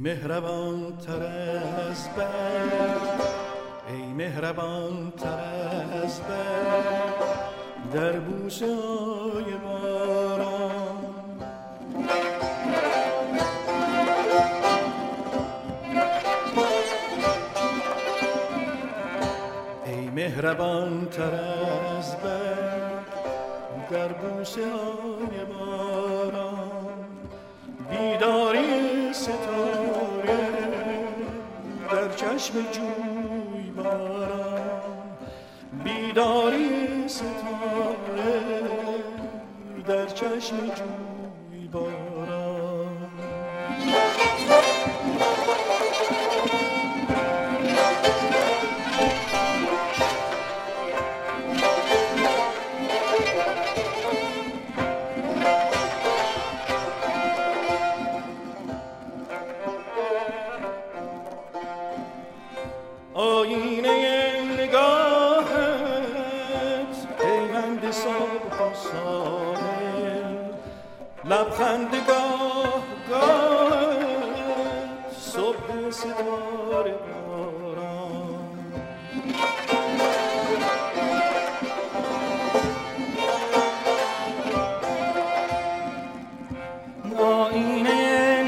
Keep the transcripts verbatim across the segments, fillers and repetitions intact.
مهربان تر از برق، ای مهربان تر از برق در بوسه های باران. ای مهربان تر از برق در بوسه های باران، بیداری ستاره در چشم جوی باران، بیداری ستاره در چشم جوی باران. آینه نگاهت پیوند صبح و ساحل، لبخند گاه گاهت صبح ستاره باران. آینه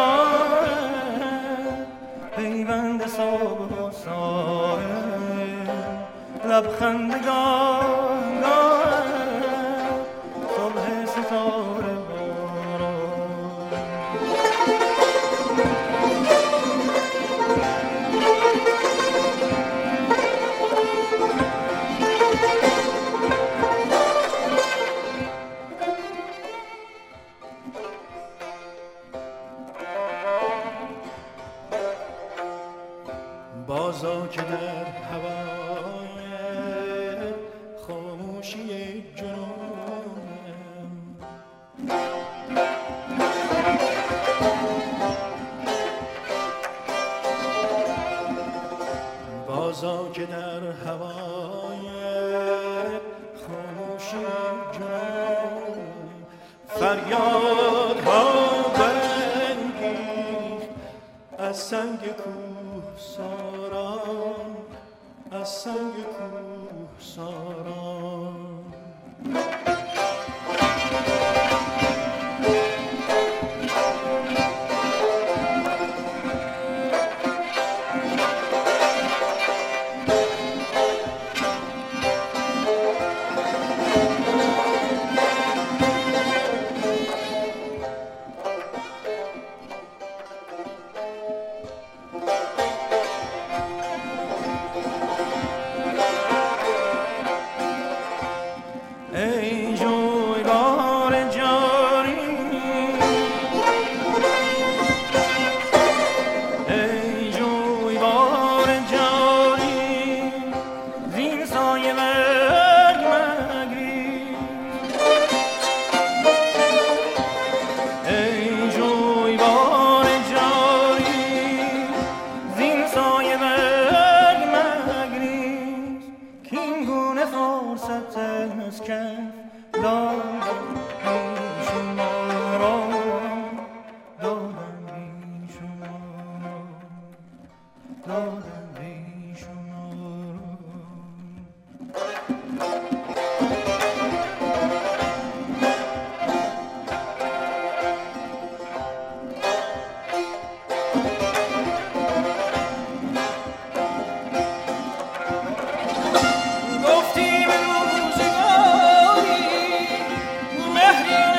نگاهت پیوند صبح و ساحل، لبخند گاه گاه صبح ستاره باران. بازا که در هوای خاموشی جنونم، بازا که در هوای خاموشی جنونم، فریادها برانگیخت از سنگ کوه ساران، از سنگ کوه ساران. گفتی به روزگاری مهری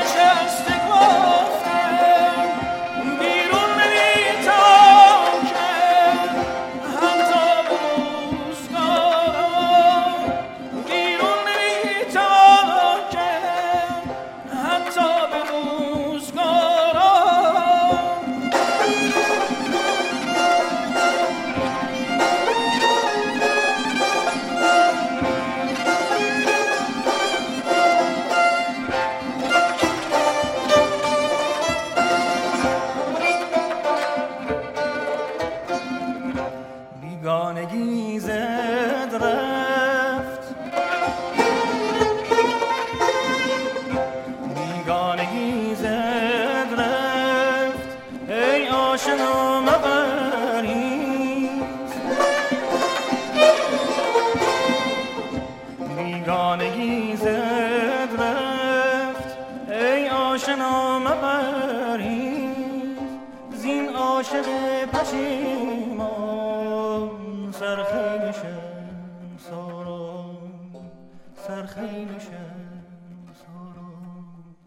پشیمان سرخیل شمساران سرخیل شمساران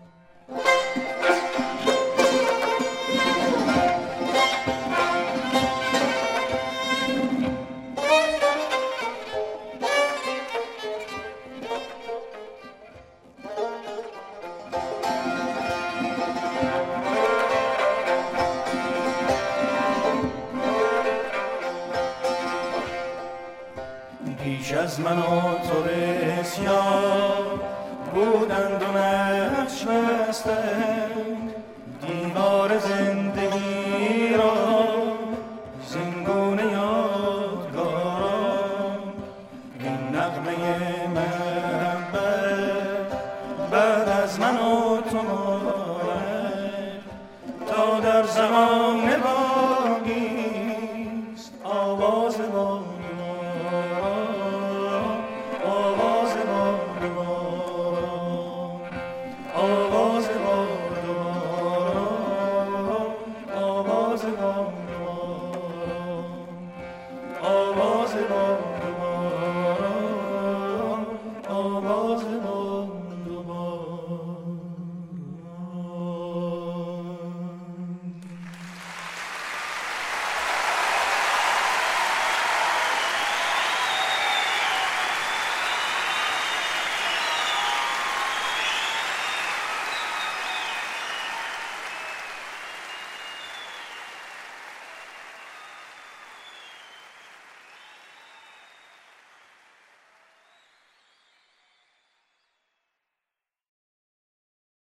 پیش از من و تو بسیار بودند و نقش بستند دیوار زندگی را زینگونه یادگاران این نغمه محبت بعد از من و تو ماند تا در زمان